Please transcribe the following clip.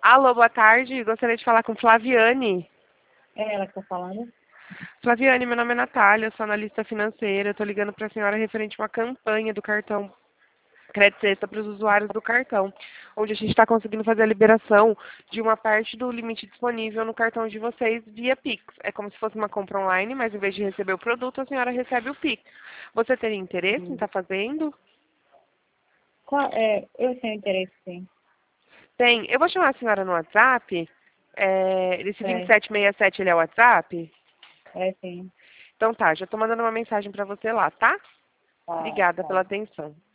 Alô, boa tarde. Gostaria de falar com Flaviane. É ela que tá falando? Flaviane, meu nome é Natália, eu sou analista financeira. Eu estou ligando para a senhora referente a uma campanha do cartão Crédito Sexta para os usuários do cartão, onde a gente está conseguindo fazer a liberação de uma parte do limite disponível no cartão de vocês via Pix. É como se fosse uma compra online, mas em vez de receber o produto, a senhora recebe o Pix. Você teria interesse em Hum. estar fazendo? Eu tenho interesse, sim. Tem. Eu vou chamar a senhora no WhatsApp. Esse É, 2767 ele é o WhatsApp? sim. Então tá, já estou mandando uma mensagem para você lá, tá? Tá, Obrigada tá. pela atenção.